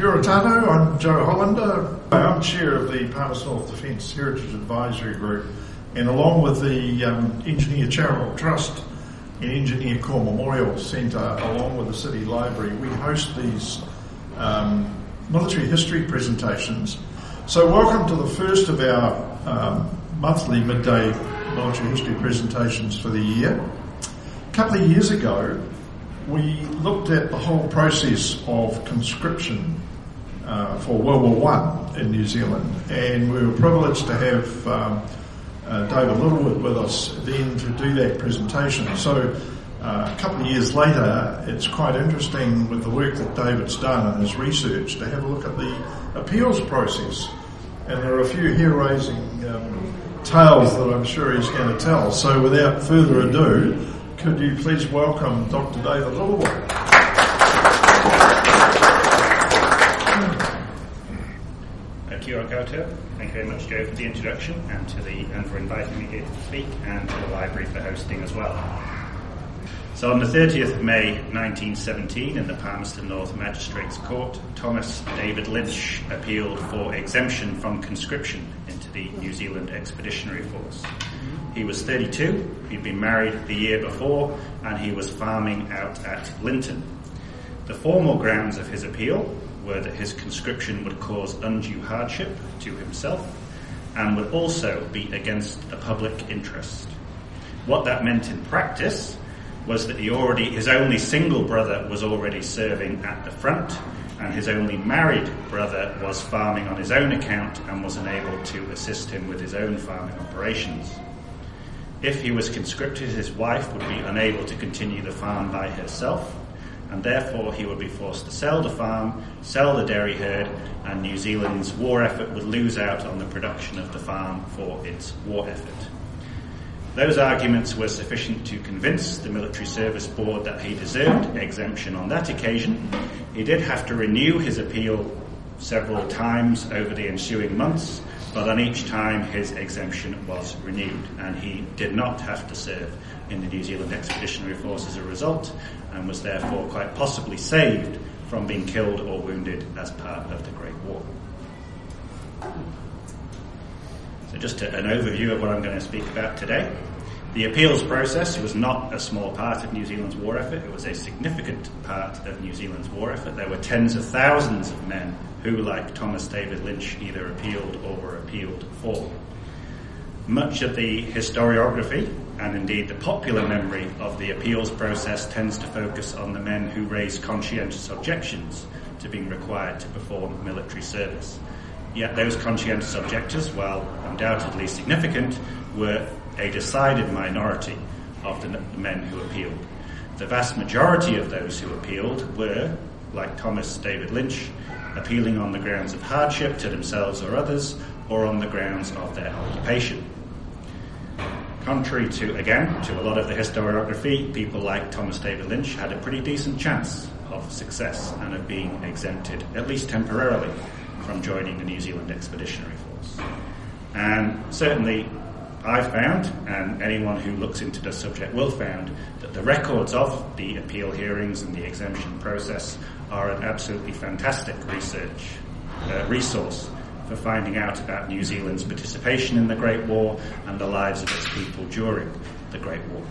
Kia ora tātou, I'm Joe Hollander. I'm chair of the Palmerston North Defence Heritage Advisory Group, and along with the Engineer Charitable Trust and Engineer Corps Memorial Centre, along with the City Library, we host these military history presentations. So welcome to the first of our monthly midday military history presentations for the year. A couple of years ago, we looked at the whole process of conscription for World War I in New Zealand, and we were privileged to have David Littlewood with us then to do that presentation. So a couple of years later, it's quite interesting with the work that David's done and his research to have a look at the appeals process. And there are a few hair-raising tales that I'm sure he's going to tell. So without further ado, could you please welcome Dr. David Littlewood? Kia ora koutou. Thank you very much, Joe, for the introduction, and for inviting me here to speak, and to the library for hosting as well. So on the 30th of May 1917, in the Palmerston North Magistrates Court, Thomas David Lynch appealed for exemption from conscription into the New Zealand Expeditionary Force. He was 32, he'd been married the year before, and he was farming out at Linton. The formal grounds of his appeal were that his conscription would cause undue hardship to himself and would also be against the public interest. What that meant in practice was that his only single brother was already serving at the front, and his only married brother was farming on his own account and was unable to assist him with his own farming operations. If he was conscripted, his wife would be unable to continue the farm by herself, and therefore he would be forced to sell the farm, sell the dairy herd, and New Zealand's war effort would lose out on the production of the farm for its war effort. Those arguments were sufficient to convince the Military Service Board that he deserved exemption on that occasion. He did have to renew his appeal several times over the ensuing months, but on each time his exemption was renewed, and he did not have to serve in the New Zealand Expeditionary Force as a result, and was therefore quite possibly saved from being killed or wounded as part of the Great War. So just an overview of what I'm going to speak about today. The appeals process was not a small part of New Zealand's war effort. It was a significant part of New Zealand's war effort. There were tens of thousands of men who, like Thomas David Lynch, either appealed or were appealed for. Much of the historiography, and indeed the popular memory of the appeals process, tends to focus on the men who raised conscientious objections to being required to perform military service. Yet those conscientious objectors, while undoubtedly significant, were a decided minority of the men who appealed. The vast majority of those who appealed were, like Thomas David Lynch, appealing on the grounds of hardship to themselves or others, or on the grounds of their occupation. Contrary to a lot of the historiography, people like Thomas David Lynch had a pretty decent chance of success and of being exempted, at least temporarily, from joining the New Zealand Expeditionary Force. And certainly I've found, and anyone who looks into the subject will find, that the records of the appeal hearings and the exemption process are an absolutely fantastic resource for finding out about New Zealand's participation in the Great War and the lives of its people during the Great War.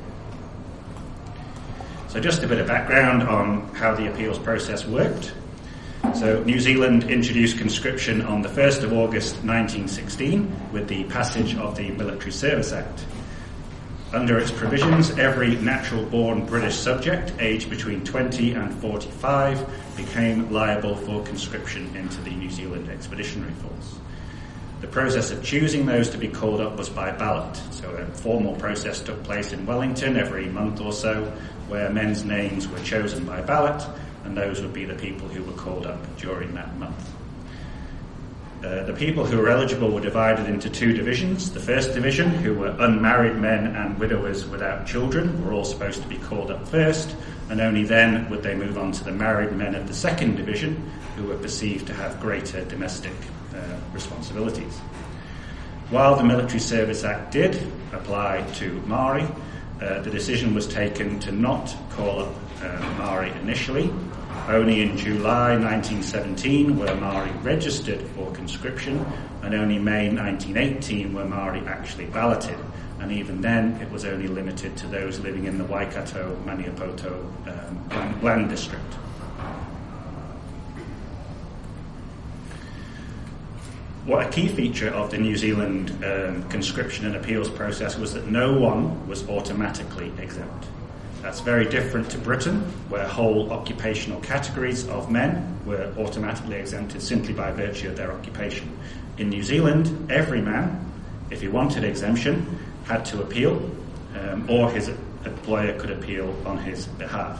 So just a bit of background on how the appeals process worked. So New Zealand introduced conscription on the 1st of August 1916 with the passage of the Military Service Act. Under its provisions, every natural-born British subject aged between 20 and 45 became liable for conscription into the New Zealand Expeditionary Force. The process of choosing those to be called up was by ballot, so a formal process took place in Wellington every month or so, where men's names were chosen by ballot, and those would be the people who were called up during that month. The people who were eligible were divided into two divisions. The first division, who were unmarried men and widowers without children, were all supposed to be called up first, and only then would they move on to the married men of the second division, who were perceived to have greater domestic responsibilities. While the Military Service Act did apply to Māori, the decision was taken to not call up Māori initially, Only in July 1917 were Maori registered for conscription, and only May 1918 were Maori actually balloted. And even then, it was only limited to those living in the Waikato, Maniapoto land district. What a key feature of the New Zealand conscription and appeals process was that no one was automatically exempt. That's very different to Britain, where whole occupational categories of men were automatically exempted simply by virtue of their occupation. In New Zealand, every man, if he wanted exemption, had to appeal, or his employer could appeal on his behalf.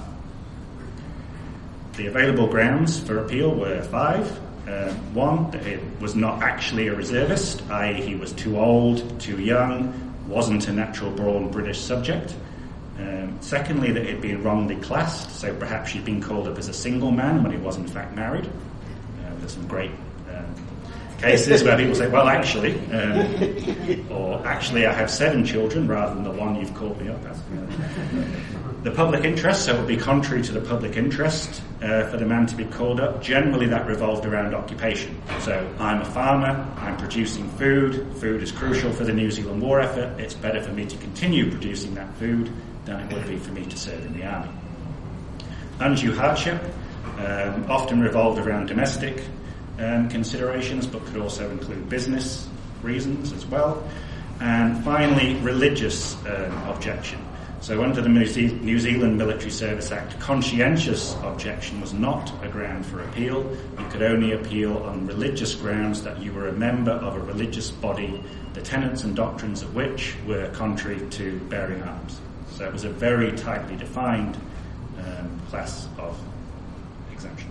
The available grounds for appeal were 5. One, that he was not actually a reservist, i.e. he was too old, too young, wasn't a natural-born British subject. Secondly, that he'd been wrongly classed, so perhaps he'd been called up as a single man when he was in fact married. There's some great cases where people say, well, actually, or actually I have 7 children rather than the one you've called me up as. The public interest, so it would be contrary to the public interest for the man to be called up. Generally that revolved around occupation. So I'm a farmer, I'm producing food, food is crucial for the New Zealand war effort, it's better for me to continue producing that food than it would be for me to serve in the army. Undue hardship often revolved around domestic considerations, but could also include business reasons as well. And finally, religious objection. So under the New Zealand Military Service Act, conscientious objection was not a ground for appeal. You could only appeal on religious grounds that you were a member of a religious body, the tenets and doctrines of which were contrary to bearing arms. So it was a very tightly defined class of exemption.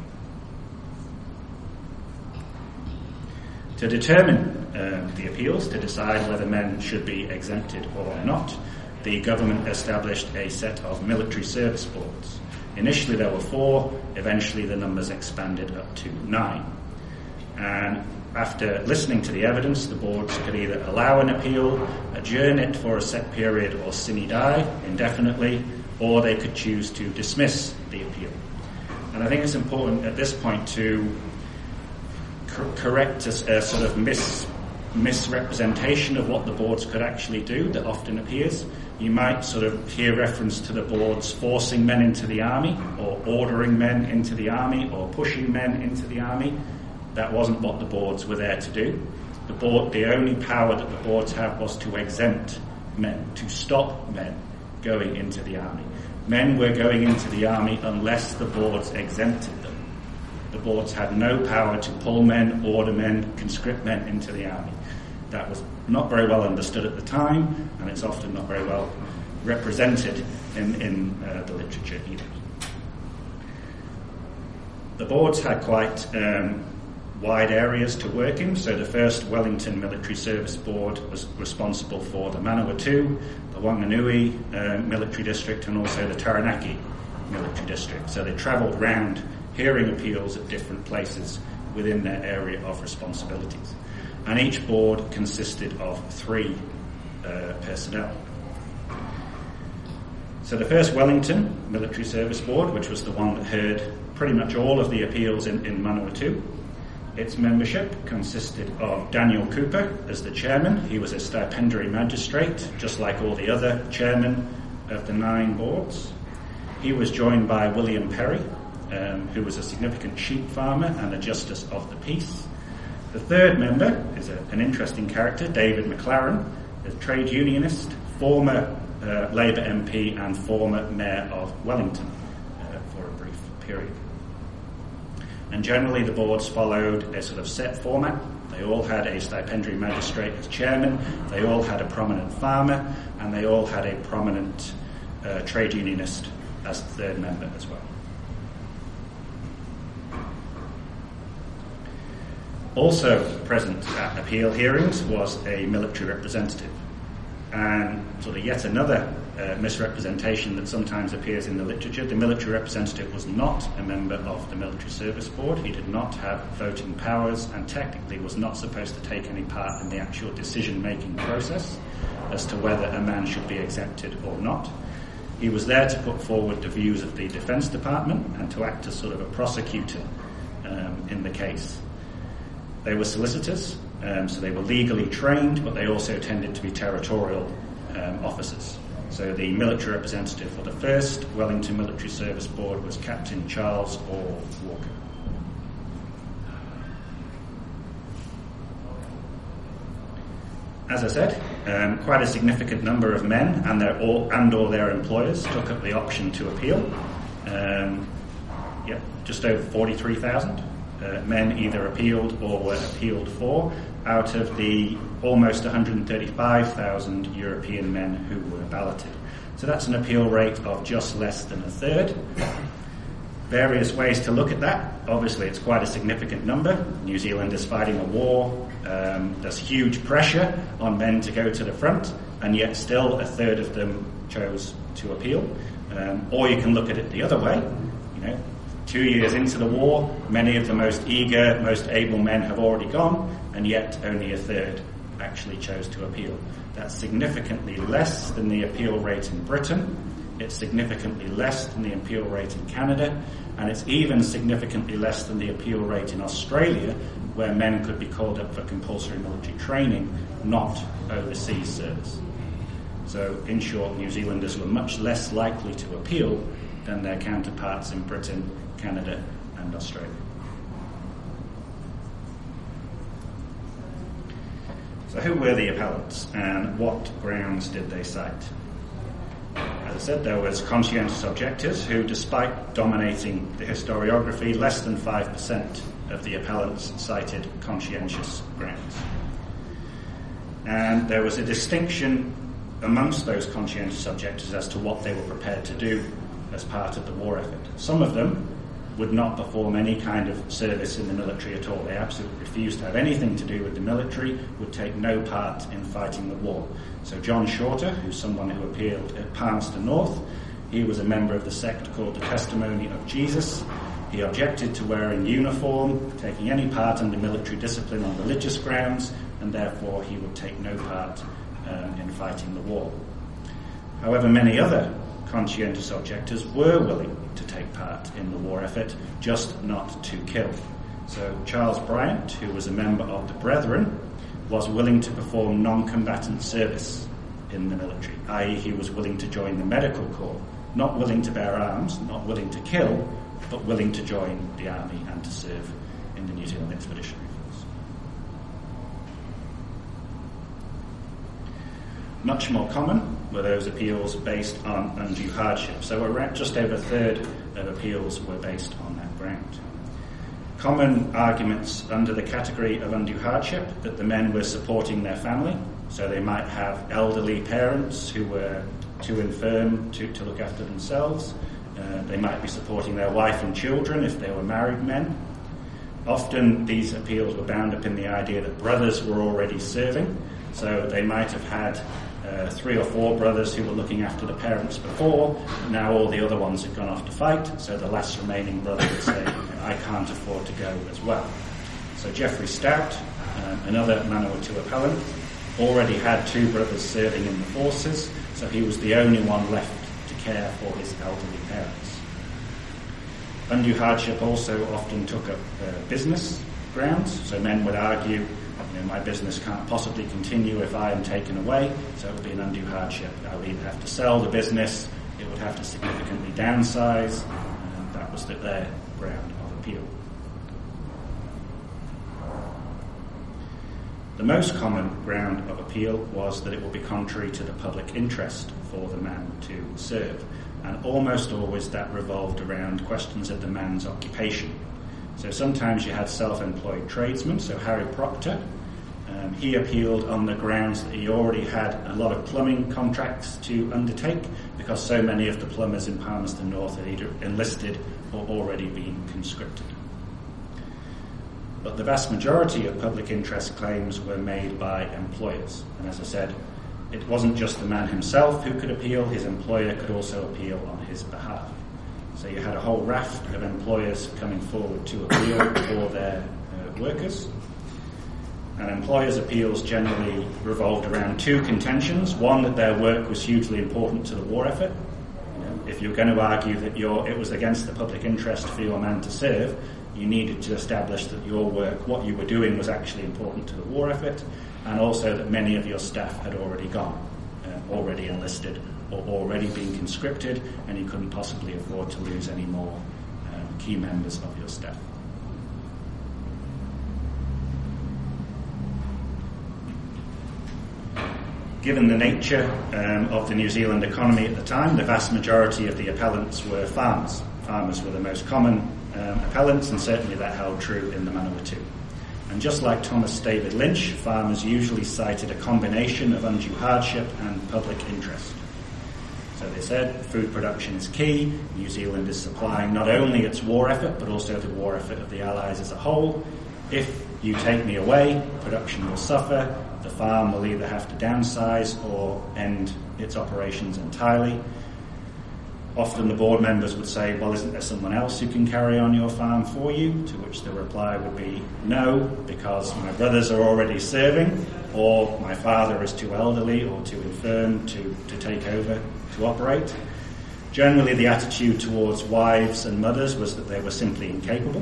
To determine the appeals, to decide whether men should be exempted or not, the government established a set of military service boards. Initially there were 4, eventually the numbers expanded up to 9. And after listening to the evidence, the boards could either allow an appeal, adjourn it for a set period, or sine die indefinitely, or they could choose to dismiss the appeal. And I think it's important at this point to correct a sort of misrepresentation of what the boards could actually do that often appears. You might sort of hear reference to the boards forcing men into the army, or ordering men into the army, or pushing men into the army. That wasn't what the boards were there to do. The only power that the boards have was to exempt men, to stop men going into the army. Men were going into the army unless the boards exempted them. The boards had no power to pull men, order men, conscript men into the army. That was not very well understood at the time, and it's often not very well represented in the literature either. The boards had quite wide areas to work in. So the first Wellington Military Service Board was responsible for the Manawatu, the Wanganui Military District, and also the Taranaki Military District. So they travelled round hearing appeals at different places within their area of responsibilities. And each board consisted of 3 personnel. So the first Wellington Military Service Board, which was the one that heard pretty much all of the appeals in Manawatu, its membership consisted of Daniel Cooper as the chairman. He was a stipendiary magistrate, just like all the other chairmen of the 9 boards. He was joined by William Perry, who was a significant sheep farmer and a justice of the peace. The third member is an interesting character, David McLaren, a trade unionist, former Labour MP and former Mayor of Wellington for a brief period. And generally the boards followed a sort of set format. They all had a stipendiary magistrate as chairman, they all had a prominent farmer, and they all had a prominent trade unionist as the third member as well. Also present at appeal hearings was a military representative. And sort of yet another misrepresentation that sometimes appears in the literature, the military representative was not a member of the Military Service Board. He did not have voting powers and technically was not supposed to take any part in the actual decision-making process as to whether a man should be exempted or not. He was there to put forward the views of the Defence Department and to act as sort of a prosecutor in the case. They were solicitors, so they were legally trained, but they also tended to be territorial officers. So the military representative for the 1st Wellington Military Service Board was Captain Charles Orr Walker. As I said, quite a significant number of men and/or their employers took up the option to appeal. Just over 43,000 men either appealed or were appealed for, out of the almost 135,000 European men who were balloted. So that's an appeal rate of just less than a third. Various ways to look at that. Obviously, it's quite a significant number. New Zealand is fighting a war. There's huge pressure on men to go to the front, and yet still a third of them chose to appeal. Or you can look at it the other way. 2 years into the war, many of the most eager, most able men have already gone, and yet only a third actually chose to appeal. That's significantly less than the appeal rate in Britain. It's significantly less than the appeal rate in Canada, and it's even significantly less than the appeal rate in Australia, where men could be called up for compulsory military training, not overseas service. So, in short, New Zealanders were much less likely to appeal than their counterparts in Britain, Canada, and Australia. So who were the appellants, and what grounds did they cite? As I said, there was conscientious objectors who, despite dominating the historiography, less than 5% of the appellants cited conscientious grounds. And there was a distinction amongst those conscientious objectors as to what they were prepared to do as part of the war effort. Some of them would not perform any kind of service in the military at all. They absolutely refused to have anything to do with the military, would take no part in fighting the war. So John Shorter, who's someone who appealed at Palmerston North, he was a member of the sect called the Testimony of Jesus. He objected to wearing uniform, taking any part under military discipline on religious grounds, and therefore he would take no part in fighting the war. However, many other conscientious objectors were willing to take part in the war effort, just not to kill. So Charles Bryant, who was a member of the Brethren, was willing to perform non-combatant service in the military, i.e. he was willing to join the medical corps, not willing to bear arms, not willing to kill, but willing to join the army and to serve in the New Zealand Expeditionary Force. Much more common were those appeals based on undue hardship. So just over a third of appeals were based on that ground. Common arguments under the category of undue hardship that the men were supporting their family. So they might have elderly parents who were too infirm to look after themselves. They might be supporting their wife and children if they were married men. Often these appeals were bound up in the idea that brothers were already serving. So they might have had 3 or 4 brothers who were looking after the parents before. Now all the other ones had gone off to fight, so the last remaining brother would say, I can't afford to go as well. So Geoffrey Stout, another Manawatu appellant, already had 2 brothers serving in the forces, so he was the only one left to care for his elderly parents. Undue hardship also often took up business grounds, so men would argue, my business can't possibly continue if I am taken away, so it would be an undue hardship. I would either have to sell the business, it would have to significantly downsize, and that was their ground of appeal. The most common ground of appeal was that it would be contrary to the public interest for the man to serve, and almost always that revolved around questions of the man's occupation. So sometimes you had self-employed tradesmen, so Harry Proctor, he appealed on the grounds that he already had a lot of plumbing contracts to undertake because so many of the plumbers in Palmerston North had either enlisted or already been conscripted. But the vast majority of public interest claims were made by employers. And as I said, it wasn't just the man himself who could appeal, his employer could also appeal on his behalf. So you had a whole raft of employers coming forward to appeal for their workers. And employers' appeals generally revolved around 2 contentions. One, that their work was hugely important to the war effort, if you're going to argue that it was against the public interest for your man to serve, you needed to establish that your work, what you were doing, was actually important to the war effort, and also that many of your staff had already gone, already enlisted, or already been conscripted, and you couldn't possibly afford to lose any more key members of your staff. Given the nature of the New Zealand economy at the time, the vast majority of the appellants were farmers. Farmers were the most common appellants, and certainly that held true in the Manawatu. And just like Thomas David Lynch, farmers usually cited a combination of undue hardship and public interest. So they said food production is key. New Zealand is supplying not only its war effort, but also the war effort of the Allies as a whole. If you take me away, production will suffer. The farm will either have to downsize or end its operations entirely. Often the board members would say, well, isn't there someone else who can carry on your farm for you? To which the reply would be, no, because my brothers are already serving, or my father is too elderly or too infirm to take over to operate. Generally, the attitude towards wives and mothers was that they were simply incapable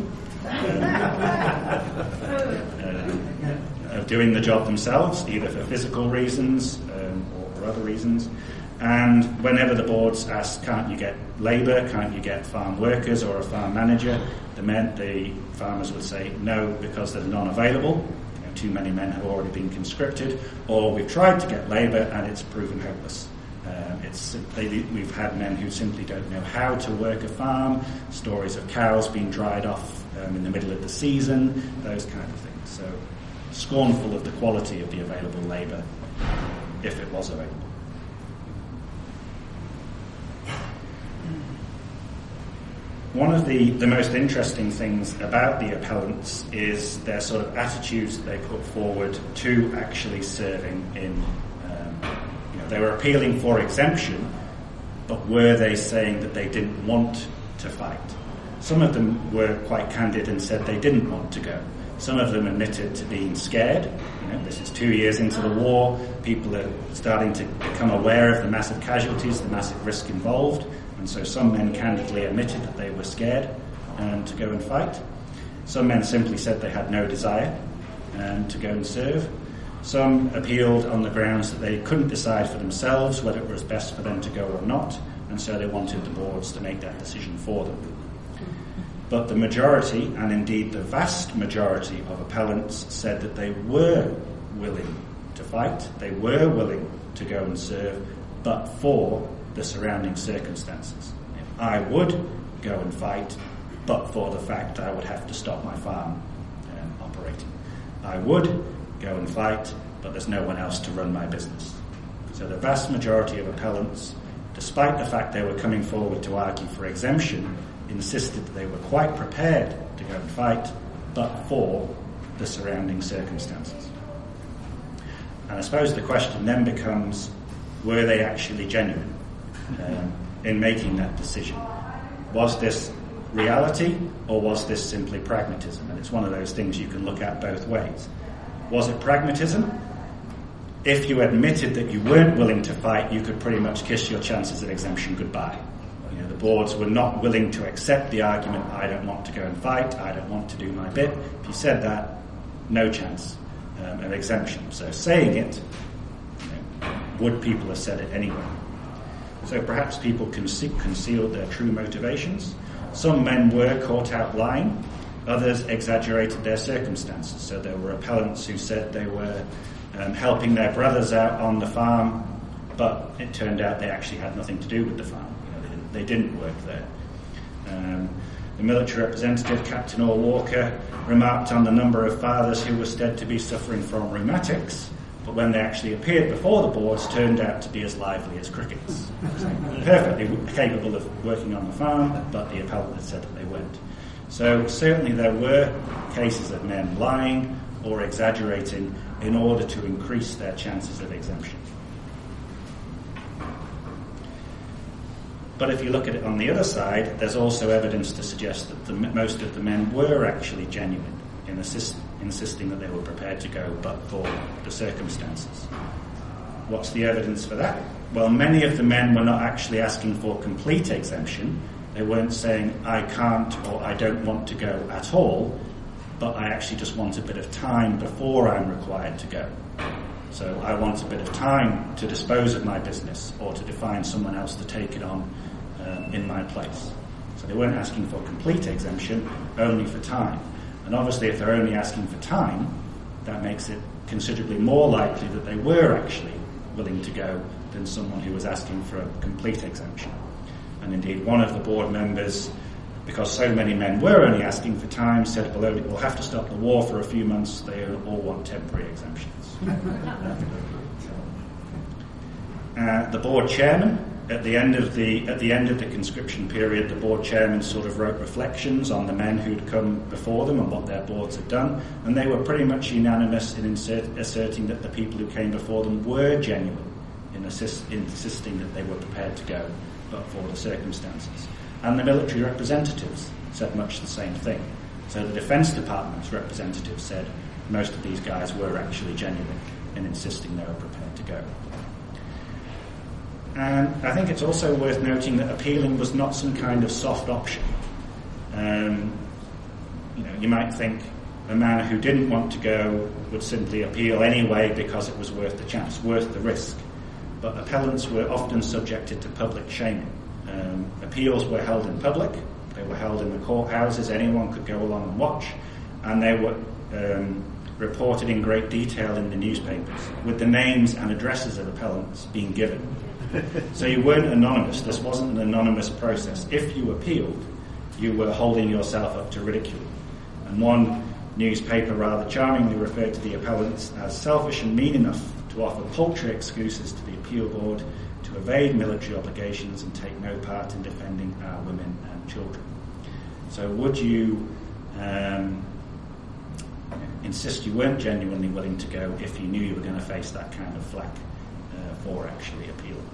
of doing the job themselves, either for physical reasons or other reasons. And whenever the boards asked, can't you get labour, can't you get farm workers or a farm manager, the farmers would say no, because there's none available. Too many men have already been conscripted, or we've tried to get labour and it's proven hopeless. We've had men who simply don't know how to work a farm, stories of cows being dried off in the middle of the season, those kind of things. So scornful of the quality of the available labour, if it was available. One of the most interesting things about the appellants is their sort of attitudes that they put forward to actually serving in. They were appealing for exemption, but were they saying that they didn't want to fight? Some of them were quite candid and said they didn't want to go. Some of them admitted to being scared. This is 2 years into the war. People are starting to become aware of the massive casualties, the massive risk involved. And so some men candidly admitted that they were scared to go and fight. Some men simply said they had no desire to go and serve. Some appealed on the grounds that they couldn't decide for themselves whether it was best for them to go or not, and so they wanted the boards to make that decision for them. But the majority, and indeed the vast majority of appellants, said that they were willing to fight, they were willing to go and serve, but for the surrounding circumstances. I would go and fight, but for the fact I would have to stop my farm operating. I would go and fight, but there's no one else to run my business. So the vast majority of appellants, despite the fact they were coming forward to argue for exemption, insisted that they were quite prepared to go and fight, but for the surrounding circumstances. And I suppose the question then becomes, were they actually genuine in making that decision? Was this reality, or was this simply pragmatism? And it's one of those things you can look at both ways. Was it pragmatism? If you admitted that you weren't willing to fight, you could pretty much kiss your chances of exemption goodbye. The boards were not willing to accept the argument, I don't want to go and fight, I don't want to do my bit. If you said that, no chance of exemption. So saying it, would people have said it anyway? So perhaps people concealed their true motivations. Some men were caught out lying. Others exaggerated their circumstances. So there were appellants who said they were helping their brothers out on the farm, but it turned out they actually had nothing to do with the farm. They didn't work there. The military representative, Captain Orr Walker, remarked on the number of fathers who were said to be suffering from rheumatics, but when they actually appeared before the boards, turned out to be as lively as crickets. Perfectly capable of working on the farm, but the appellant had said that they weren't. So certainly there were cases of men lying or exaggerating in order to increase their chances of exemption. But if you look at it on the other side, there's also evidence to suggest that most of the men were actually genuine in insisting that they were prepared to go, but for the circumstances. What's the evidence for that? well, many of the men were not actually asking for complete exemption. They weren't saying, I can't or I don't want to go at all, but I actually just want a bit of time before I'm required to go. So I want a bit of time to dispose of my business or to find someone else to take it on in my place. So they weren't asking for complete exemption, only for time. And obviously if they're only asking for time, that makes it considerably more likely that they were actually willing to go than someone who was asking for a complete exemption. And indeed one of the board members, because so many men were only asking for time, said, well, we'll have to stop the war for a few months, they all want temporary exemptions. The board chairman, at the end of the conscription period, the board chairman sort of wrote reflections on the men who'd come before them and what their boards had done, and they were pretty much unanimous in asserting that the people who came before them were genuine in insisting that they were prepared to go, but for the circumstances. And the military representatives said much the same thing. So the Defence Department's representatives said most of these guys were actually genuine in insisting they were prepared to go. And I think it's also worth noting that appealing was not some kind of soft option. You might think a man who didn't want to go would simply appeal anyway because it was worth the chance, worth the risk. But appellants were often subjected to public shaming. Appeals were held in public, they were held in the courthouses, anyone could go along and watch, and they were reported in great detail in the newspapers, with the names and addresses of appellants being given. So you weren't anonymous, this wasn't an anonymous process. If you appealed, you were holding yourself up to ridicule. And one newspaper rather charmingly referred to the appellants as selfish and mean enough to offer paltry excuses to the appeal board, to evade military obligations and take no part in defending our women and children. So would you insist you weren't genuinely willing to go if you knew you were going to face that kind of flack for actually appealing?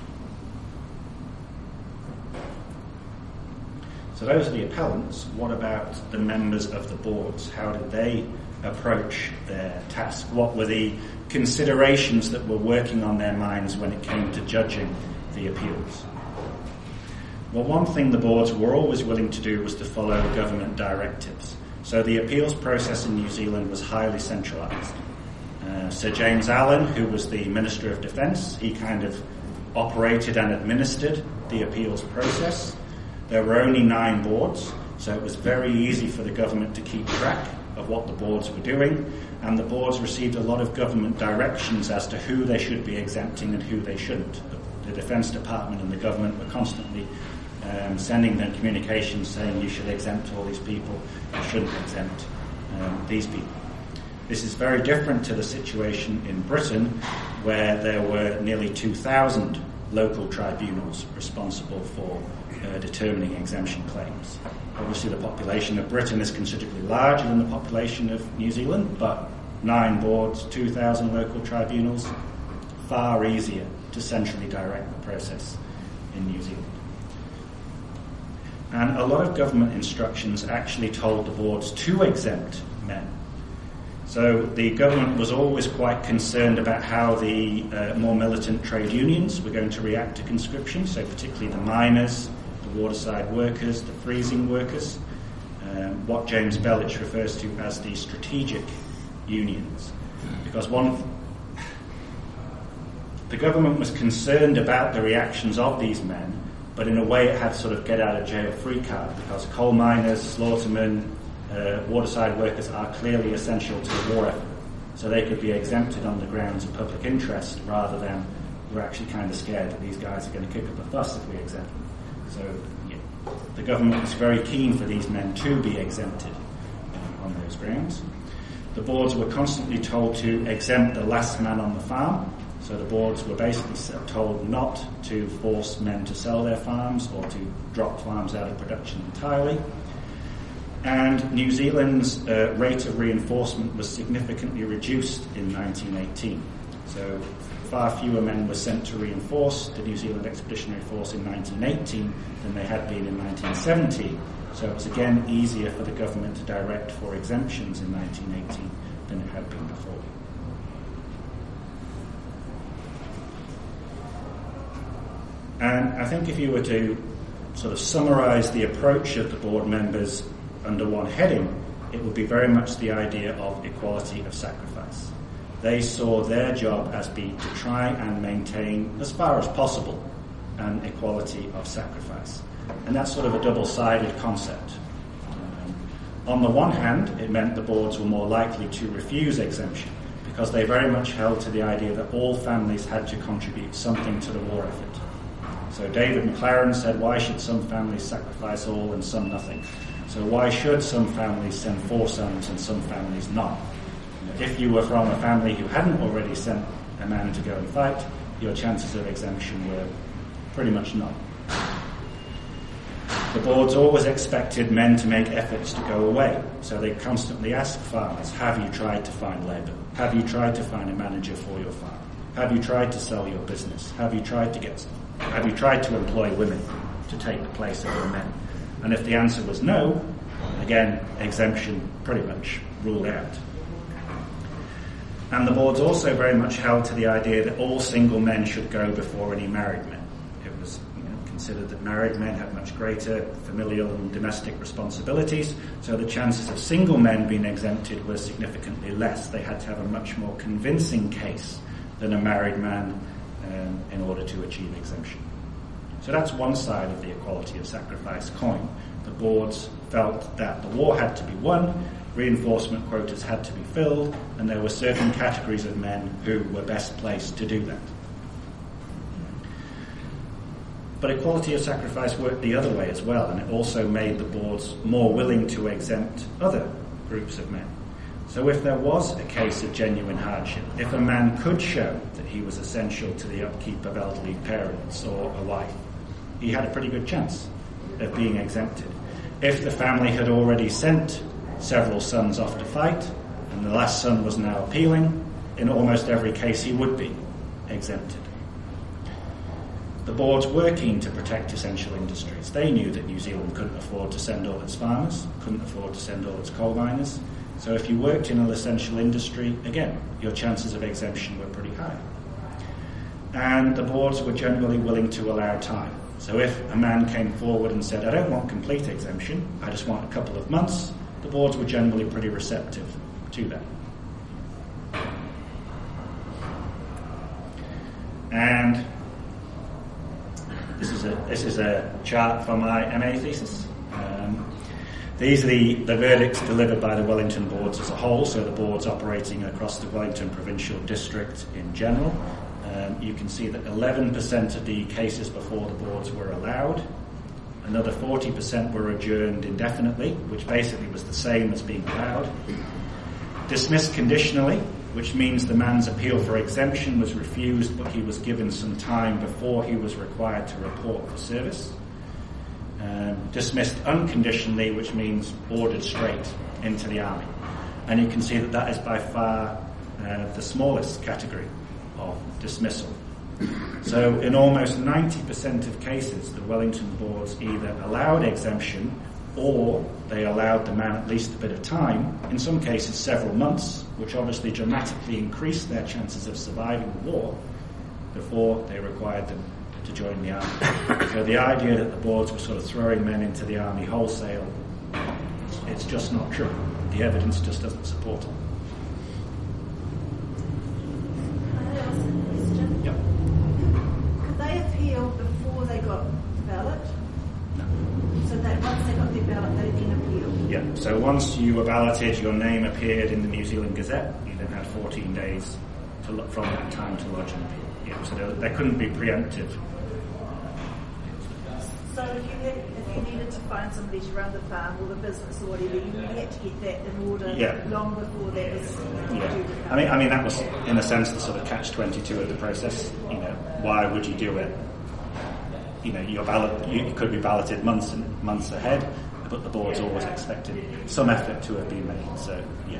So those are the appellants. What about the members of the boards? How did they approach their task? What were the considerations that were working on their minds when it came to judging the appeals? Well, one thing the boards were always willing to do was to follow government directives. So the appeals process in New Zealand was highly centralised. Sir James Allen, who was the Minister of Defence, he kind of operated and administered the appeals process. There were only 9 boards, so it was very easy for the government to keep track of what the boards were doing, and the boards received a lot of government directions as to who they should be exempting and who they shouldn't. The Defence Department and the government were constantly sending them communications saying you should exempt all these people, you shouldn't exempt these people. This is very different to the situation in Britain, where there were nearly 2,000 local tribunals responsible for determining exemption claims. Obviously the population of Britain is considerably larger than the population of New Zealand, but 9 boards, 2,000 local tribunals, far easier to centrally direct the process in New Zealand. And a lot of government instructions actually told the boards to exempt men. So the government was always quite concerned about how the more militant trade unions were going to react to conscription, so particularly the miners, the waterside workers, the freezing workers, what James Belich refers to as the strategic unions. Because the government was concerned about the reactions of these men, but in a way it had sort of get-out-of-jail-free card, because coal miners, slaughtermen, waterside workers are clearly essential to the war effort. So they could be exempted on the grounds of public interest rather than we're actually kind of scared that these guys are going to kick up a fuss if we exempt them. So the government was very keen for these men to be exempted on those grounds. The boards were constantly told to exempt the last man on the farm. So the boards were basically told not to force men to sell their farms or to drop farms out of production entirely. And New Zealand's rate of reinforcement was significantly reduced in 1918. So far fewer men were sent to reinforce the New Zealand Expeditionary Force in 1918 than they had been in 1917. So it was again easier for the government to direct for exemptions in 1918 than it had been before. And I think if you were to sort of summarise the approach of the board members under one heading, it would be very much the idea of equality of sacrifice. They saw their job as being to try and maintain, as far as possible, an equality of sacrifice. And that's sort of a double-sided concept. On the one hand, it meant the boards were more likely to refuse exemption because they very much held to the idea that all families had to contribute something to the war effort. So David McLaren said, why should some families sacrifice all and some nothing? So why should some families send 4 sons and some families not? If you were from a family who hadn't already sent a man to go and fight, your chances of exemption were pretty much none. The boards always expected men to make efforts to go away, so they constantly asked farmers, have you tried to find labour? Have you tried to find a manager for your farm? Have you tried to sell your business? Have you tried to employ women to take the place of the men? And if the answer was no, again, exemption pretty much ruled out. And the boards also very much held to the idea that all single men should go before any married men. It was considered that married men had much greater familial and domestic responsibilities, so the chances of single men being exempted were significantly less. They had to have a much more convincing case than a married man in order to achieve exemption. So that's one side of the equality of sacrifice coin. The boards felt that the war had to be won, reinforcement quotas had to be filled, and there were certain categories of men who were best placed to do that. But equality of sacrifice worked the other way as well, and it also made the boards more willing to exempt other groups of men. So if there was a case of genuine hardship, if a man could show that he was essential to the upkeep of elderly parents or a wife, he had a pretty good chance of being exempted. If the family had already sent several sons off to fight, and the last son was now appealing, in almost every case he would be exempted. The boards were keen to protect essential industries. They knew that New Zealand couldn't afford to send all its farmers, couldn't afford to send all its coal miners. So if you worked in an essential industry, again, your chances of exemption were pretty high. And the boards were generally willing to allow time. So if a man came forward and said, I don't want complete exemption, I just want a couple of months, the boards were generally pretty receptive to that. And this is a chart for my MA thesis. These are the verdicts delivered by the Wellington boards as a whole, so the boards operating across the Wellington Provincial District in general. You can see that 11% of the cases before the boards were allowed. Another 40% were adjourned indefinitely, which basically was the same as being allowed. Dismissed conditionally, which means the man's appeal for exemption was refused, but he was given some time before he was required to report for service. Dismissed unconditionally, which means ordered straight into the army. And you can see that that is by far the smallest category of dismissal. So in almost 90% of cases, the Wellington boards either allowed exemption or they allowed the man at least a bit of time, in some cases several months, which obviously dramatically increased their chances of surviving the war before they required them to join the army. So the idea that the boards were sort of throwing men into the army wholesale, it's just not true. The evidence just doesn't support it. Yep. Could they appeal before they got the ballot? No. So that once they got their ballot, they then appealed? Yeah, so once you were balloted, your name appeared in the New Zealand Gazette. You then had 14 days to look from that time to lodge an appeal. Yeah, so there couldn't be preemptive. So if you needed to find somebody to run the farm or the business or whatever, you had to get that in order long before that was due to come. I mean that was in a sense the sort of catch-22 of the process. You know, why would you do it? You know, you could be balloted months and months ahead, but the board's always expected some effort to have been made. So yeah.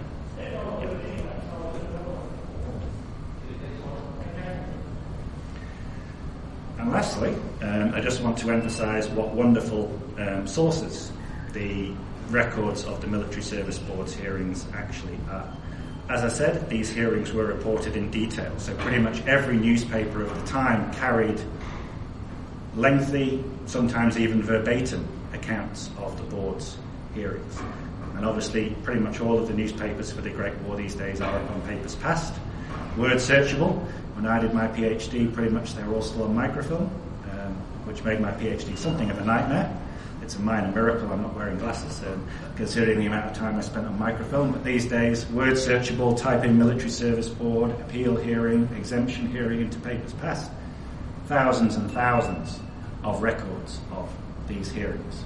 And lastly, I just want to emphasise what wonderful sources the records of the Military Service Board's hearings actually are. As I said, these hearings were reported in detail, so pretty much every newspaper of the time carried lengthy, sometimes even verbatim accounts of the board's hearings. And obviously, pretty much all of the newspapers for the Great War these days are up on papers past. Word searchable. When I did my PhD, pretty much they were all still on microfilm, which made my PhD something of a nightmare. It's a minor miracle I'm not wearing glasses, considering the amount of time I spent on microfilm. But these days, word searchable, type in military service board, appeal hearing, exemption hearing into papers past. Thousands and thousands of records of these hearings.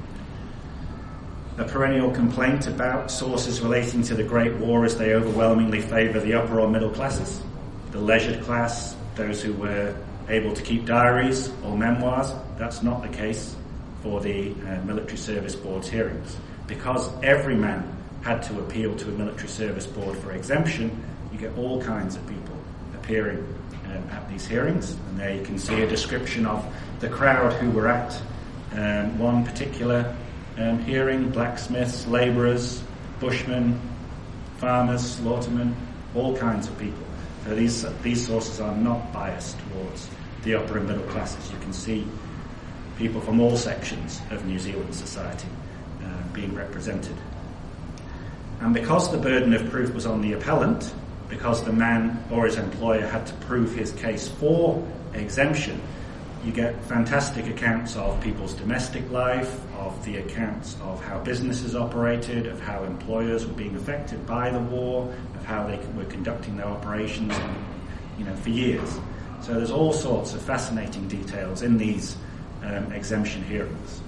A perennial complaint about sources relating to the Great War is they overwhelmingly favour the upper or middle classes, the leisured class, those who were able to keep diaries or memoirs. That's not the case for the military service board's hearings. Because every man had to appeal to a military service board for exemption, you get all kinds of people appearing at these hearings. And there you can see a description of the crowd who were at one particular hearing: blacksmiths, labourers, bushmen, farmers, slaughtermen, all kinds of people. So these sources are not biased towards the upper and middle classes. You can see people from all sections of New Zealand society being represented. And because the burden of proof was on the appellant, because the man or his employer had to prove his case for exemption, you get fantastic accounts of people's domestic life, of the accounts of how businesses operated, of how employers were being affected by the war, of how they were conducting their operations, for years. So there's all sorts of fascinating details in these exemption hearings.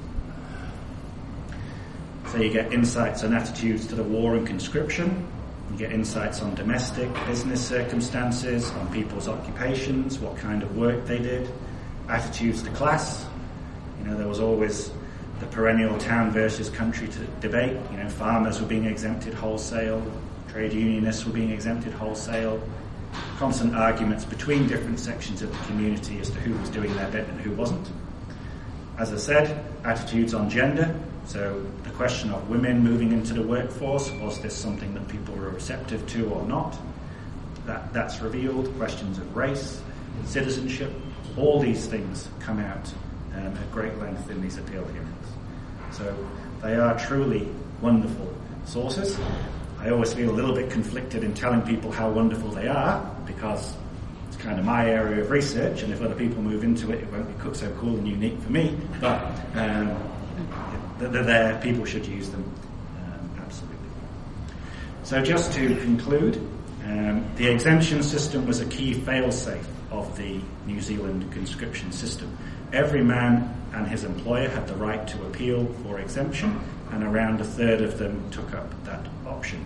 So you get insights on attitudes to the war and conscription. You get insights on domestic business circumstances, on people's occupations, what kind of work they did, attitudes to class. There was always the perennial town versus country debate. Farmers were being exempted wholesale, trade unionists were being exempted wholesale, constant arguments between different sections of the community as to who was doing their bit and who wasn't. As I said, attitudes on gender. So the question of women moving into the workforce, was this something that people were receptive to or not? That's revealed. Questions of race, citizenship, all these things come out at great length in these appeal hearings. So they are truly wonderful sources. I always feel a little bit conflicted in telling people how wonderful they are, because it's kind of my area of research, and if other people move into it, it won't be so cool and unique for me. But they're there, people should use them, absolutely. So just to conclude, the exemption system was a key fail-safe of the New Zealand conscription system. Every man and his employer had the right to appeal for exemption, and around a third of them took up that option.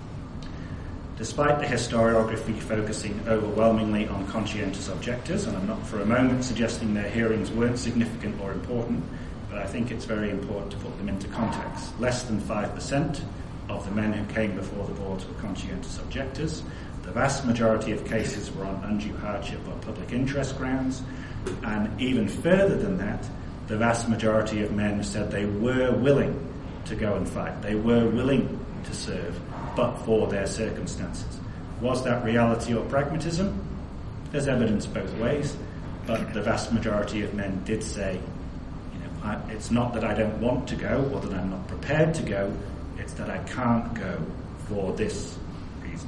Despite the historiography focusing overwhelmingly on conscientious objectors, and I'm not for a moment suggesting their hearings weren't significant or important, but I think it's very important to put them into context. Less than 5% of the men who came before the boards were conscientious objectors. The vast majority of cases were on undue hardship or public interest grounds, and even further than that, the vast majority of men said they were willing to go and fight. They were willing to serve, but for their circumstances. Was that reality or pragmatism? There's evidence both ways, but the vast majority of men did say, it's not that I don't want to go or that I'm not prepared to go, it's that I can't go for this reason.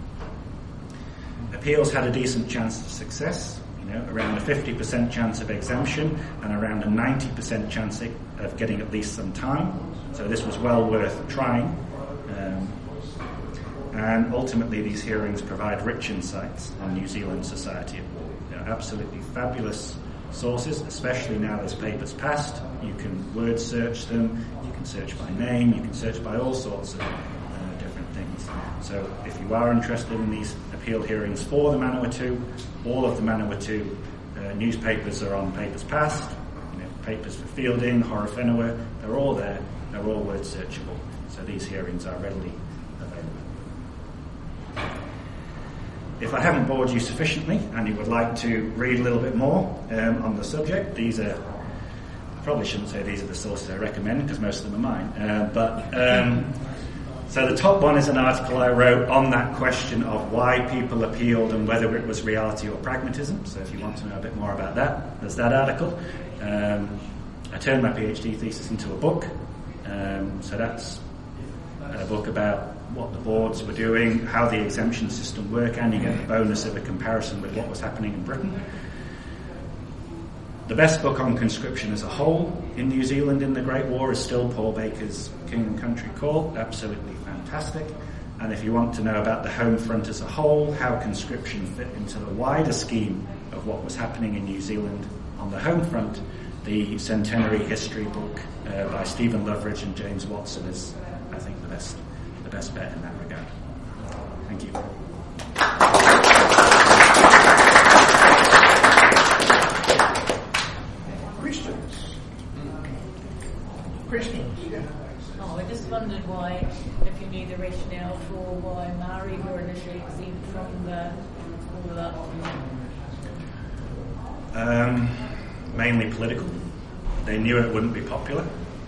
Appeals had a decent chance of success, around a 50% chance of exemption and around a 90% chance of getting at least some time. So this was well worth trying. And ultimately these hearings provide rich insights on New Zealand society at war. They're absolutely fabulous sources, especially now there's papers past. You can word search them, you can search by name, you can search by all sorts of different things. So if you are interested in these appeal hearings for the Manawatu, all of the Manawatu newspapers are on papers past, papers for Fielding, Horowhenua, they're all there, they're all word searchable. So these hearings are readily available. If I haven't bored you sufficiently and you would like to read a little bit more on the subject, these are, I probably shouldn't say these are the sources I recommend because most of them are mine, So the top one is an article I wrote on that question of why people appealed and whether it was reality or pragmatism. So if you want to know a bit more about that, there's that article. I turned my PhD thesis into a book. So that's a book about what the boards were doing, how the exemption system worked, and you get the bonus of a comparison with what was happening in Britain. The best book on conscription as a whole in New Zealand in the Great War is still Paul Baker's King and Country Call. Absolutely fantastic. And if you want to know about the home front as a whole, how conscription fit into the wider scheme of what was happening in New Zealand on the home front, the Centenary History book by Stephen Loveridge and James Watson is, I think, the best bet in that regard. Thank you. Questions? Yeah. Oh, I just wondered why, if you knew the rationale for why Maori were initially exempt from all of that. Mainly political. They knew it wouldn't be popular.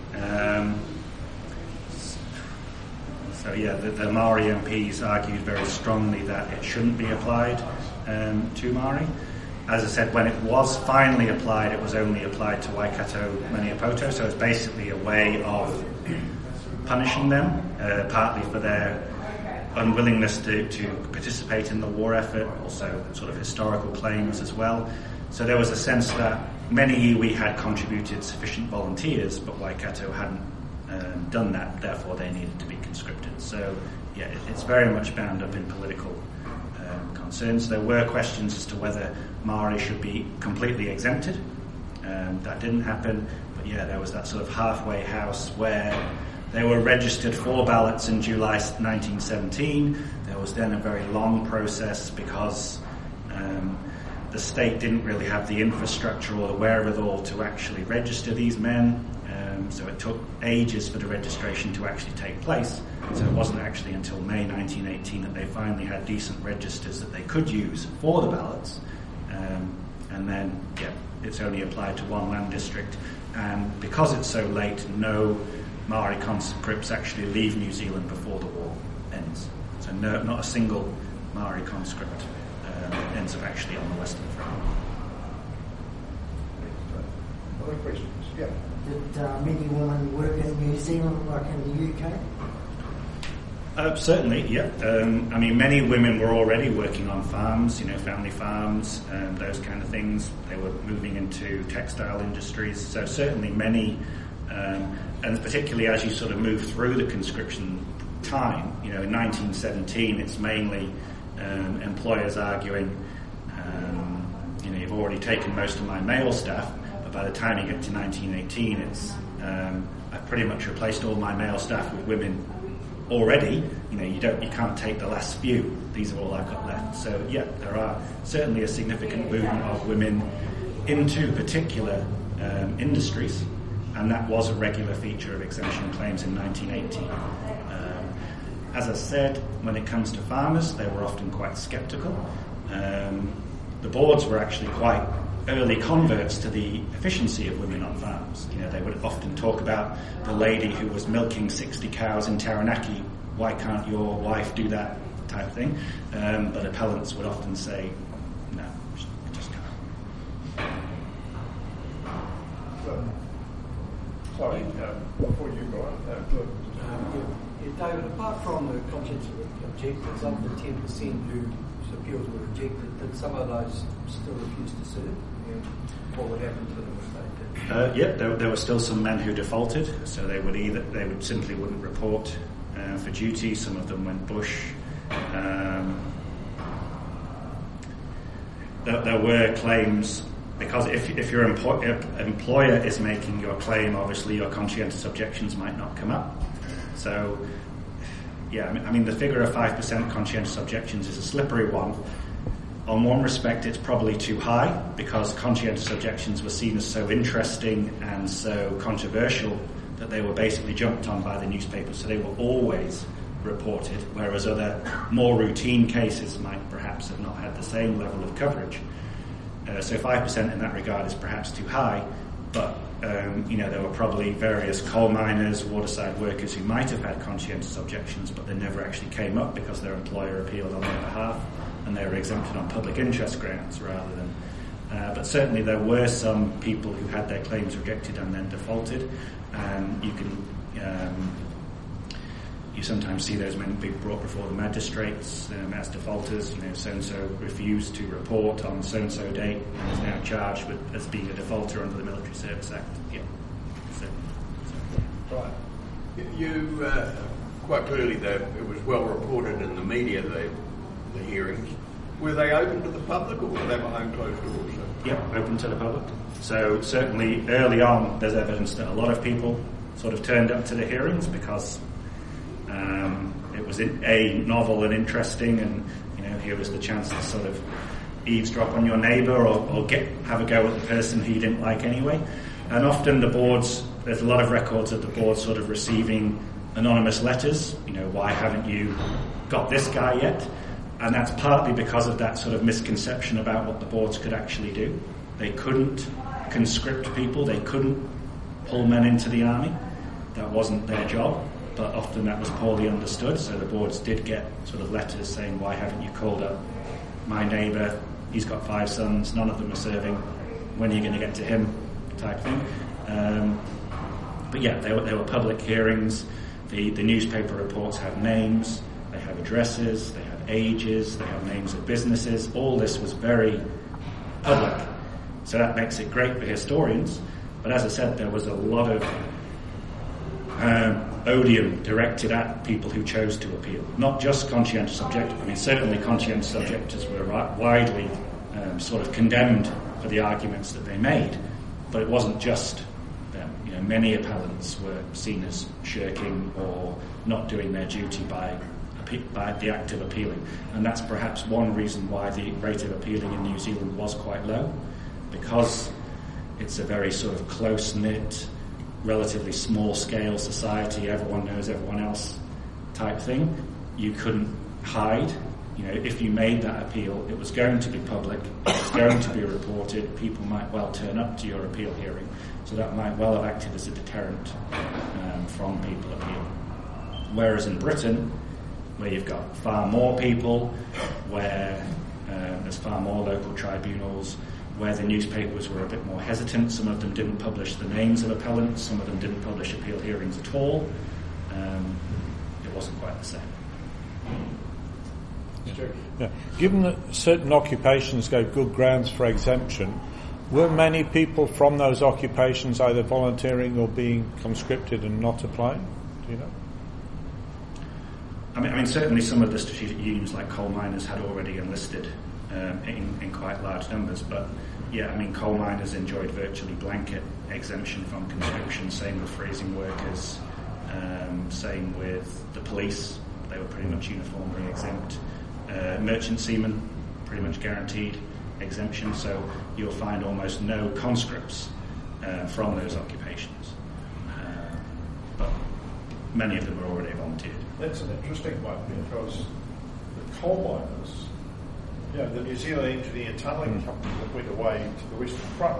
The Maori MPs argued very strongly that it shouldn't be applied to Maori. As I said, when it was finally applied, it was only applied to Waikato Maniapoto, so it's basically a way of punishing them, partly for their unwillingness to participate in the war effort, also sort of historical claims as well. So there was a sense that many iwi had contributed sufficient volunteers, but Waikato hadn't done that, therefore they needed to be conscripted. So yeah, it's very much bound up in political concerns. There were questions as to whether Maori should be completely exempted. That didn't happen, but yeah, there was that sort of halfway house where they were registered for ballots in July 1917. There was then a very long process because the state didn't really have the infrastructure or the wherewithal to actually register these men. So it took ages for the registration to actually take place. So it wasn't actually until May 1918 that they finally had decent registers that they could use for the ballots. And then, it's only applied to one land district. And because it's so late, no Maori conscripts actually leave New Zealand before the war ends. So not a single Maori conscript ends up actually on the Western Front. Other questions? Yeah. Did many women work in New Zealand like in the UK? Certainly, yeah. Many women were already working on farms, family farms, those kind of things. They were moving into textile industries. So certainly many, and particularly as you sort of move through the conscription time, in 1917, it's mainly employers arguing, you've already taken most of my male staff, but by the time you get to 1918, it's I've pretty much replaced all my male staff with women already. You can't take the last few. These are all I've got left. So yeah, there are certainly a significant movement of women into particular industries, and that was a regular feature of exemption claims in 1918. As I said, when it comes to farmers, they were often quite sceptical. The boards were actually quite early converts to the efficiency of women on farms. They would often talk about the lady who was milking 60 cows in Taranaki. Why can't your wife do that type thing? But appellants would often say, no, just can't. Sorry, before you go on, David, apart from the conscience objectors, of the 10% whose appeals were rejected, did some of those still refuse to serve? What would happen to them if they did? There were still some men who defaulted, so they would simply wouldn't report for duty. Some of them went bush. There were claims, because if your employer is making your claim, obviously your conscientious objections might not come up. So, the figure of 5% conscientious objections is a slippery one. On one respect, it's probably too high, because conscientious objections were seen as so interesting and so controversial that they were basically jumped on by the newspapers, so they were always reported, whereas other more routine cases might perhaps have not had the same level of coverage. So 5% in that regard is perhaps too high. but there were probably various coal miners, waterside workers who might have had conscientious objections, but they never actually came up because their employer appealed on their behalf, and they were exempted on public interest grounds rather than. But certainly there were some people who had their claims rejected and then defaulted. You sometimes see those men being brought before the magistrates as defaulters. So-and-so refused to report on so-and-so date and is now charged as being a defaulter under the Military Service Act. Yeah. Right. You quite clearly that it was well reported in the media, the hearings. Were they open to the public or were they behind closed doors? Yeah, open to the public. So certainly early on there's evidence that a lot of people sort of turned up to the hearings because it was novel and interesting, and here was the chance to sort of eavesdrop on your neighbour or have a go at the person who you didn't like anyway. And often there's a lot of records of the board sort of receiving anonymous letters, why haven't you got this guy yet? And that's partly because of that sort of misconception about what the boards could actually do. They couldn't conscript people, they couldn't pull men into the army. That wasn't their job, but often that was poorly understood, so the boards did get sort of letters saying, why haven't you called up my neighbour, he's got 5 sons, none of them are serving, when are you going to get to him, type thing. But yeah, there were public hearings, the newspaper reports have names, they have addresses, they have ages, they have names of businesses, all this was very public. So that makes it great for historians, but as I said, there was a lot of odium directed at people who chose to appeal. Not just conscientious objectors. Certainly conscientious objectors were widely sort of condemned for the arguments that they made, but it wasn't just them. Many appellants were seen as shirking or not doing their duty by the act of appealing, and that's perhaps one reason why the rate of appealing in New Zealand was quite low, because it's a very sort of close-knit, relatively small-scale society, everyone knows everyone else type thing. You couldn't hide. If you made that appeal, it was going to be public, it was going to be reported, people might well turn up to your appeal hearing, so that might well have acted as a deterrent from people appealing. Whereas in Britain, where you've got far more people, where there's far more local tribunals, where the newspapers were a bit more hesitant. Some of them didn't publish the names of appellants, some of them didn't publish appeal hearings at all. It wasn't quite the same. Yeah. Given that certain occupations gave good grounds for exemption, were many people from those occupations either volunteering or being conscripted and not applying? Do you know? I mean, certainly some of the strategic unions, like coal miners, had already enlisted in quite large numbers. But yeah, coal miners enjoyed virtually blanket exemption from conscription. Same with freezing workers. Same with the police; they were pretty much uniformly exempt. Merchant seamen, pretty much guaranteed exemption. So you'll find almost no conscripts from those occupations. But many of them were already volunteered. That's an interesting one, because the coal miners, the New Zealand Engineer Tunnelling Company that went away to the Western Front,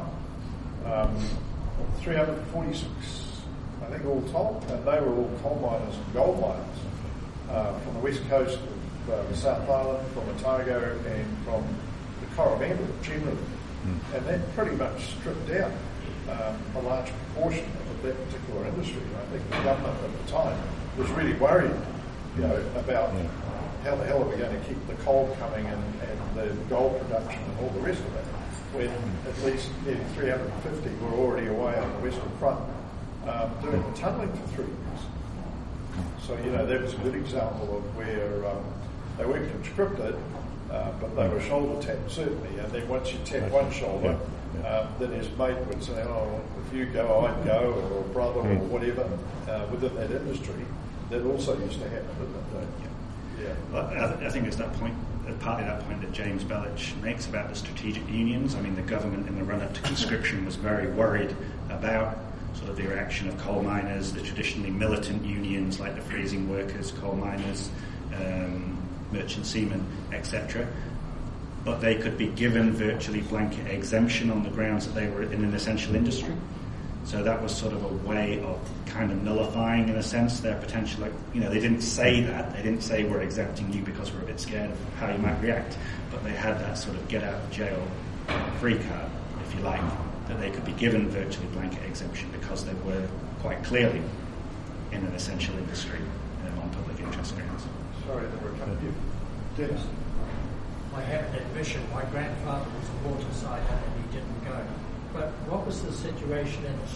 346, I think, all told, and they were all coal miners and gold miners from the west coast of the South Island, from Otago, and from the Coromandel generally. And that pretty much stripped out a large proportion of that particular industry. I think the government at the time was really worried, about how the hell are we going to keep the coal coming and the gold production and all the rest of it, when at least nearly 350 were already away on the Western Front doing the tunnelling for 3 years. So, that was a good example of where they weren't conscripted, but they were shoulder tapped, certainly. And then once you tap one shoulder, then his mate would say, oh, if you go, I'd go, or a brother or whatever within that industry. That also used to happen, didn't it? Yeah. Well, I think it's that point, partly that point that James Belich makes about the strategic unions. The government in the run-up to conscription was very worried about sort of the reaction of coal miners, the traditionally militant unions like the freezing workers, coal miners, merchant seamen, etc. But they could be given virtually blanket exemption on the grounds that they were in an essential industry. So that was sort of a way of kind of nullifying, in a sense, their potential. Like, they didn't say that. They didn't say we're exempting you because we're a bit scared of how you might react. But they had that sort of get out of jail free card, if you like, that they could be given virtually blanket exemption because they were quite clearly in an essential industry on public interest grounds. Sorry to interrupt you. Dennis. I have an admission. My grandfather was a watersider and he didn't go. But what was the situation in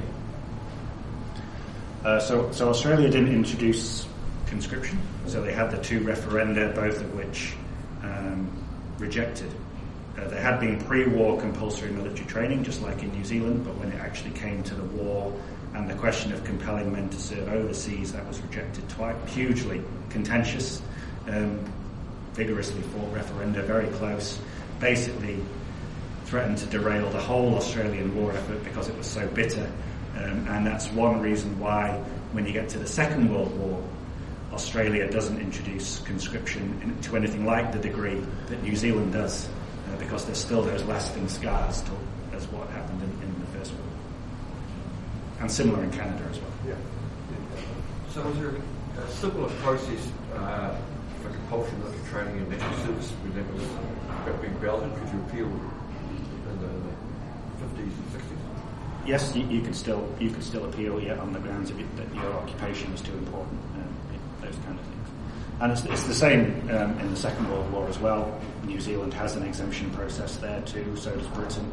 Australia? So Australia didn't introduce conscription. So they had the two referenda, both of which rejected. There had been pre-war compulsory military training, just like in New Zealand, but when it actually came to the war and the question of compelling men to serve overseas, that was rejected twice. Hugely contentious, vigorously fought referenda, very close, basically threatened to derail the whole Australian war effort because it was so bitter. And that's one reason why, when you get to the Second World War, Australia doesn't introduce conscription to anything like the degree that New Zealand does, because there's still those lasting scars as what happened in the First World War. And similar in Canada as well. Yeah. So was there a similar process for compulsory military training and national service when that was being balloted? Could you appeal in the 50s and 60s? Yes, you could still appeal on the grounds of that your occupation was too important, those kind of things. And it's the same in the Second World War as well. New Zealand has an exemption process there too, so does Britain.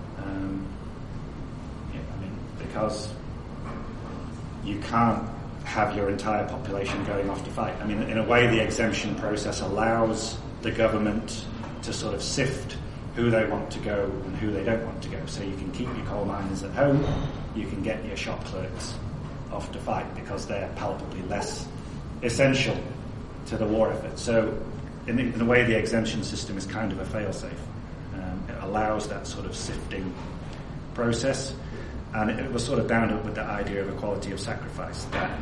Because you can't have your entire population going off to fight. I mean, in a way, the exemption process allows the government to sort of sift who they want to go and who they don't want to go. So you can keep your coal miners at home, you can get your shop clerks off to fight because they're palpably less essential to the war effort. So in a way, the exemption system is kind of a fail-safe. It allows that sort of sifting process, and it was sort of bound up with the idea of equality of sacrifice. That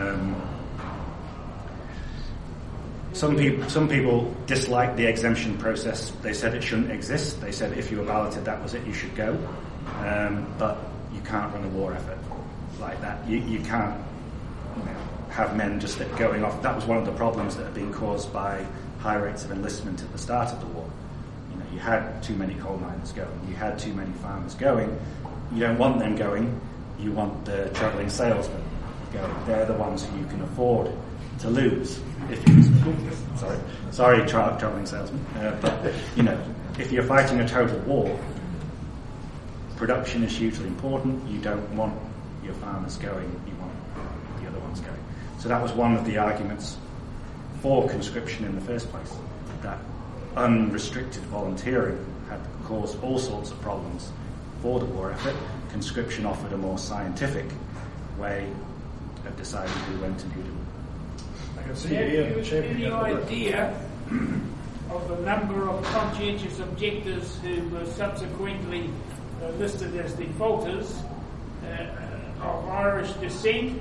some people disliked the exemption process. They said it shouldn't exist. They said if you were balloted, that was it, you should go. But you can't run a war effort like that. You can't have men just going off. That was one of the problems that had been caused by high rates of enlistment at the start of the war. You had too many coal miners going. You had too many farmers going. You don't want them going. You want the travelling salesmen going. They're the ones who you can afford to lose. Sorry, travelling salesman. But if you're fighting a total war, production is hugely important. You don't want your farmers going. You want the other ones going. So that was one of the arguments for conscription in the first place. That unrestricted volunteering had caused all sorts of problems for the war effort. Conscription offered a more scientific way of deciding who went and who didn't. I can see here the champion. Any idea of the number of conscientious objectors who were subsequently listed as defaulters of Irish descent?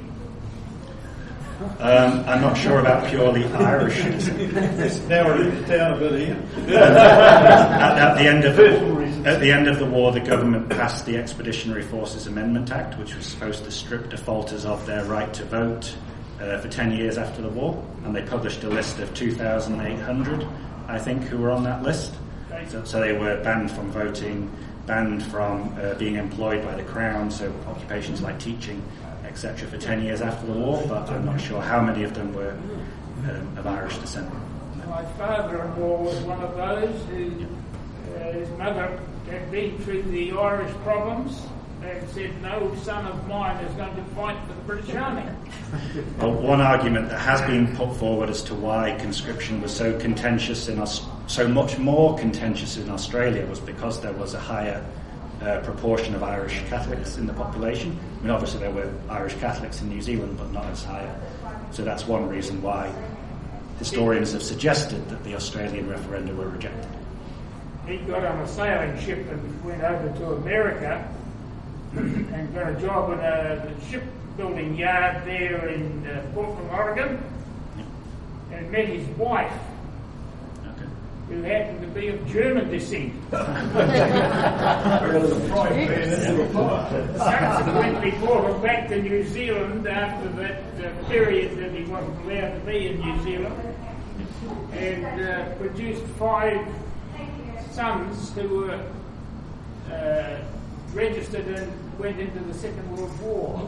I'm not sure about purely Irish. It's narrowed it down a bit here. At the end of the war, the government passed the Expeditionary Forces Amendment Act, which was supposed to strip defaulters of their right to vote for 10 years after the war, and they published a list of 2,800, I think, who were on that list. So they were banned from voting, banned from being employed by the Crown, so occupations like teaching, etc., for 10 years after the war, but I'm not sure how many of them were of Irish descent. My father-in-law was one of those who, his mother had been through the Irish problems and said, no son of mine is going to fight for the British Army. Well, one argument that has been put forward as to why conscription was so contentious so much more contentious in Australia was because there was a higher proportion of Irish Catholics in the population. I mean, obviously there were Irish Catholics in New Zealand, but not as high. So that's one reason why historians have suggested that the Australian referenda were rejected. He got on a sailing ship and went over to America and got a job in a shipbuilding yard there in Portland, Oregon, and met his wife. Okay. who happened to be of German descent. Subsequently brought him back to New Zealand after that period that he wasn't allowed to be in New Zealand, and produced 5 sons who were registered and went into the Second World War.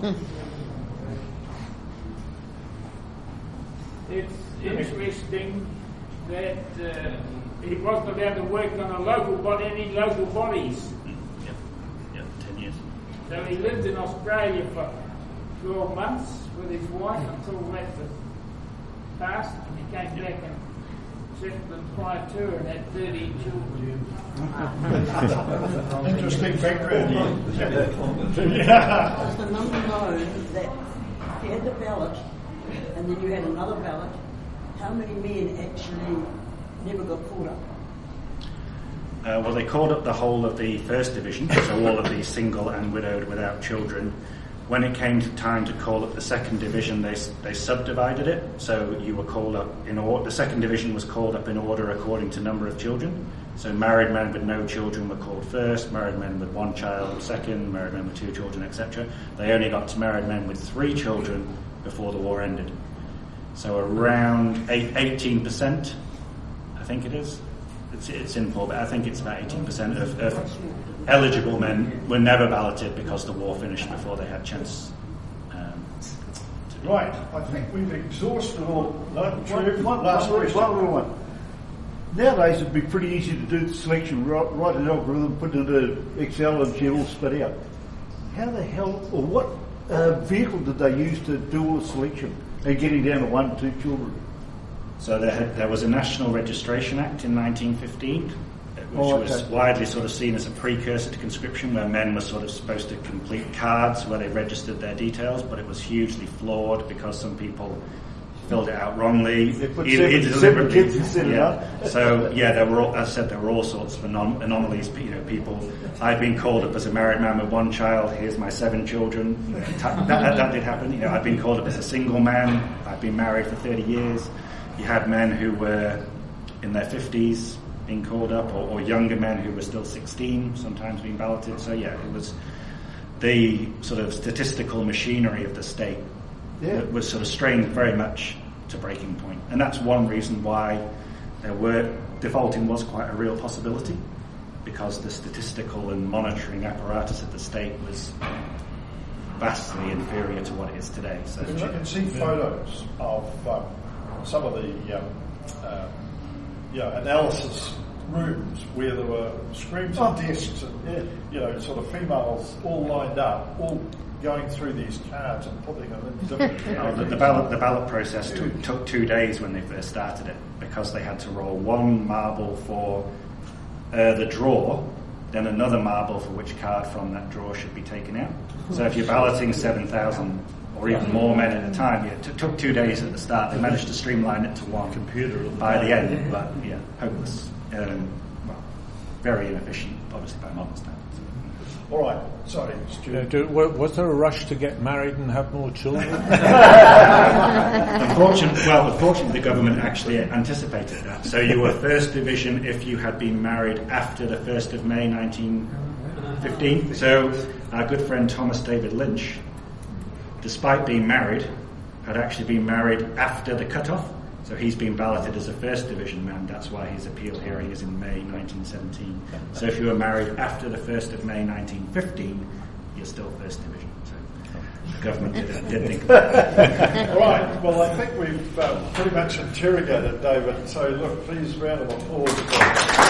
It's interesting that he wasn't allowed to work on any local bodies. Yep, 10 years. So he lived in Australia for 12 months with his wife until that was passed, and he came back and settled in Waitua and had 30 children. Interesting background here. Does the number know that if you had the ballot and then you had another ballot, how many men actually never got called up? Well, they called up the whole of the First Division, so all of the single and widowed without children. When it came to time to call up the Second Division, they subdivided it. So you were called up in order. The Second Division was called up in order according to number of children. So married men with no children were called first, married men with 1 child second, married men with 2 children, etc. They only got to married men with 3 children before the war ended. So around 18%, I think it is. It's in Paul, but I think it's about 18% of eligible men were never balloted because the war finished before they had a chance. Right, I think we've exhausted all. One little one. Nowadays it'd be pretty easy to do the selection, write an algorithm, put it into Excel and get all spit out. How the hell, or what vehicle did they use to do all the selection and getting down to 1 2 children? So there was a National Registration Act in 1915, which was widely sort of seen as a precursor to conscription, where men were sort of supposed to complete cards where they registered their details, but it was hugely flawed because some people filled it out wrongly. They put seven kids and set it up. So there were, as I said, there were all sorts of anomalies. People, I've been called up as a married man with 1 child. Here's my 7 children. That did happen. I've been called up as a single man. I've been married for 30 years. You had men who were in their 50s being called up, or younger men who were still 16, sometimes being balloted. So it was the sort of statistical machinery of the state was sort of strained very much to breaking point. And that's one reason why defaulting was quite a real possibility, because the statistical and monitoring apparatus of the state was vastly inferior to what it is today. So you can see photos of some of the analysis rooms where there were screens and desks and sort of females all lined up, all going through these cards and putting them in different. The ballot process took 2 days when they first started it, because they had to roll 1 marble for the draw, then another marble for which card from that draw should be taken out. So if you're balloting 7,000 or even more men at a time, it took 2 days at the start. They managed to streamline it to 1 computer by the end, but hopeless. Very inefficient, obviously by modern standards. All right, sorry, Stuart. Was there a rush to get married and have more children? Unfortunately, the government actually anticipated that. So you were First Division if you had been married after the 1st of May 1915. So our good friend Thomas David Lynch, despite being married, had actually been married after the cut-off. So he's been balloted as a First Division man. That's why his appeal hearing is in May 1917. So if you were married after the 1st of May 1915, you're still First Division. So the government did think about that. All right. Well, I think we've pretty much interrogated David. So look, please, round of applause.